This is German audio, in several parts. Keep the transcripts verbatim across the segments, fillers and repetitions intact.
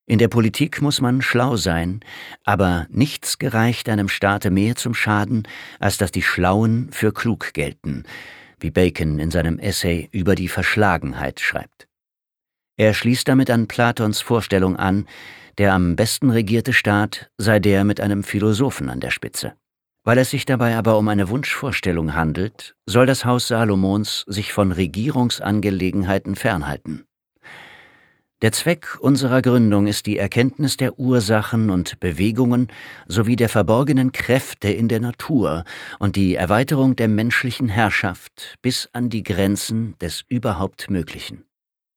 In der Politik muss man schlau sein, aber nichts gereicht einem Staate mehr zum Schaden, als dass die Schlauen für klug gelten, wie Bacon in seinem Essay über die Verschlagenheit schreibt. Er schließt damit an Platons Vorstellung an, der am besten regierte Staat sei der mit einem Philosophen an der Spitze. Weil es sich dabei aber um eine Wunschvorstellung handelt, soll das Haus Salomons sich von Regierungsangelegenheiten fernhalten. Der Zweck unserer Gründung ist die Erkenntnis der Ursachen und Bewegungen sowie der verborgenen Kräfte in der Natur und die Erweiterung der menschlichen Herrschaft bis an die Grenzen des überhaupt Möglichen.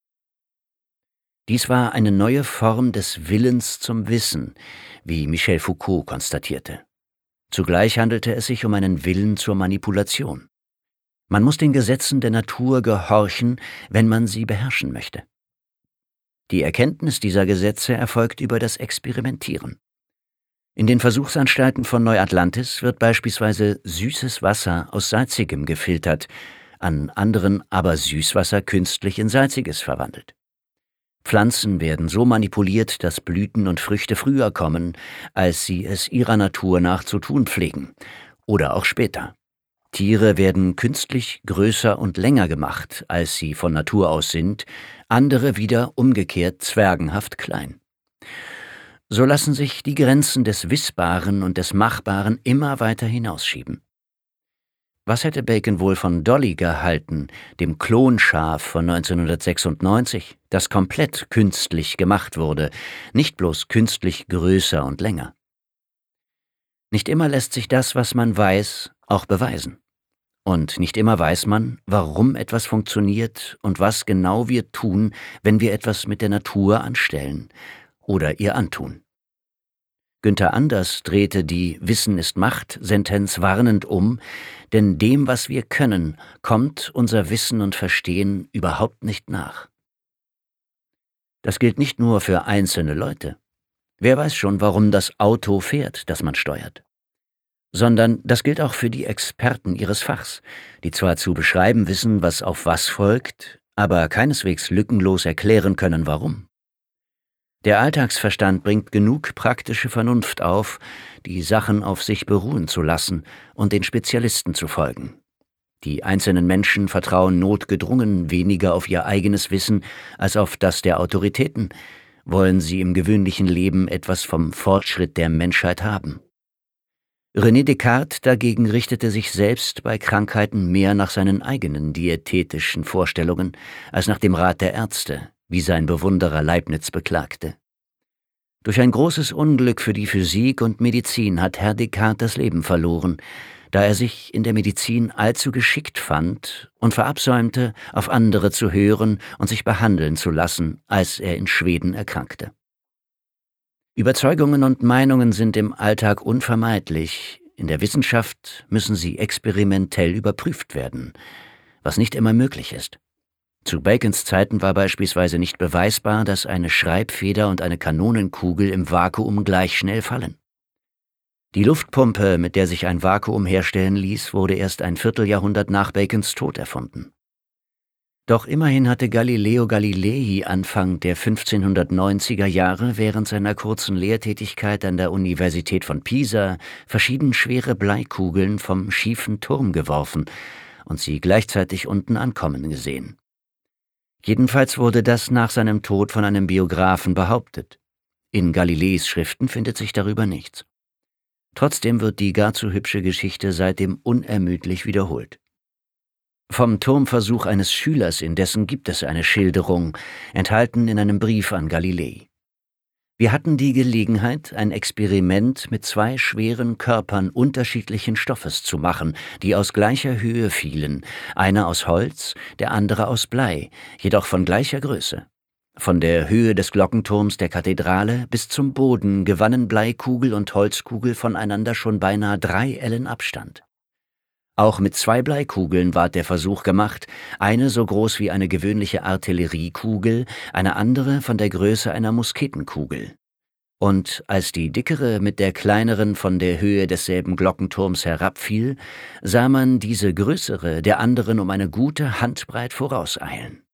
Dies war eine neue Form des Willens zum Wissen, wie Michel Foucault konstatierte. Zugleich handelte es sich um einen Willen zur Manipulation. Man muss den Gesetzen der Natur gehorchen, wenn man sie beherrschen möchte. Die Erkenntnis dieser Gesetze erfolgt über das Experimentieren. In den Versuchsanstalten von Neuatlantis wird beispielsweise süßes Wasser aus salzigem gefiltert, an anderen aber Süßwasser künstlich in salziges verwandelt. Pflanzen werden so manipuliert, dass Blüten und Früchte früher kommen, als sie es ihrer Natur nach zu tun pflegen, oder auch später. Tiere werden künstlich größer und länger gemacht, als sie von Natur aus sind, andere wieder umgekehrt zwergenhaft klein. So lassen sich die Grenzen des Wissbaren und des Machbaren immer weiter hinausschieben. Was hätte Bacon wohl von Dolly gehalten, dem Klonschaf von neunzehnhundertsechsundneunzig, das komplett künstlich gemacht wurde, nicht bloß künstlich größer und länger? Nicht immer lässt sich das, was man weiß, auch beweisen. Und nicht immer weiß man, warum etwas funktioniert und was genau wir tun, wenn wir etwas mit der Natur anstellen oder ihr antun. Günther Anders drehte die Wissen ist Macht-Sentenz warnend um, denn dem, was wir können, kommt unser Wissen und Verstehen überhaupt nicht nach. Das gilt nicht nur für einzelne Leute. Wer weiß schon, warum das Auto fährt, das man steuert? Sondern das gilt auch für die Experten ihres Fachs, die zwar zu beschreiben wissen, was auf was folgt, aber keineswegs lückenlos erklären können, warum. Der Alltagsverstand bringt genug praktische Vernunft auf, die Sachen auf sich beruhen zu lassen und den Spezialisten zu folgen. Die einzelnen Menschen vertrauen notgedrungen weniger auf ihr eigenes Wissen als auf das der Autoritäten, wollen sie im gewöhnlichen Leben etwas vom Fortschritt der Menschheit haben. René Descartes dagegen richtete sich selbst bei Krankheiten mehr nach seinen eigenen diätetischen Vorstellungen als nach dem Rat der Ärzte, wie sein Bewunderer Leibniz beklagte. Durch ein großes Unglück für die Physik und Medizin hat Herr Descartes das Leben verloren, da er sich in der Medizin allzu geschickt fand und verabsäumte, auf andere zu hören und sich behandeln zu lassen, als er in Schweden erkrankte. Überzeugungen und Meinungen sind im Alltag unvermeidlich, in der Wissenschaft müssen sie experimentell überprüft werden, was nicht immer möglich ist. Zu Bacons Zeiten war beispielsweise nicht beweisbar, dass eine Schreibfeder und eine Kanonenkugel im Vakuum gleich schnell fallen. Die Luftpumpe, mit der sich ein Vakuum herstellen ließ, wurde erst ein Vierteljahrhundert nach Bacons Tod erfunden. Doch immerhin hatte Galileo Galilei Anfang der fünfzehnhundertneunziger Jahre während seiner kurzen Lehrtätigkeit an der Universität von Pisa verschieden schwere Bleikugeln vom schiefen Turm geworfen und sie gleichzeitig unten ankommen gesehen. Jedenfalls wurde das nach seinem Tod von einem Biografen behauptet. In Galileis Schriften findet sich darüber nichts. Trotzdem wird die gar zu hübsche Geschichte seitdem unermüdlich wiederholt. Vom Turmversuch eines Schülers indessen gibt es eine Schilderung, enthalten in einem Brief an Galilei. Wir hatten die Gelegenheit, ein Experiment mit zwei schweren Körpern unterschiedlichen Stoffes zu machen, die aus gleicher Höhe fielen, einer aus Holz, der andere aus Blei, jedoch von gleicher Größe. Von der Höhe des Glockenturms der Kathedrale bis zum Boden gewannen Bleikugel und Holzkugel voneinander schon beinahe drei Ellen Abstand. Auch mit zwei Bleikugeln ward der Versuch gemacht, eine so groß wie eine gewöhnliche Artilleriekugel, eine andere von der Größe einer Musketenkugel. Und als die dickere mit der kleineren von der Höhe desselben Glockenturms herabfiel, sah man diese größere der anderen um eine gute Handbreit vorauseilen.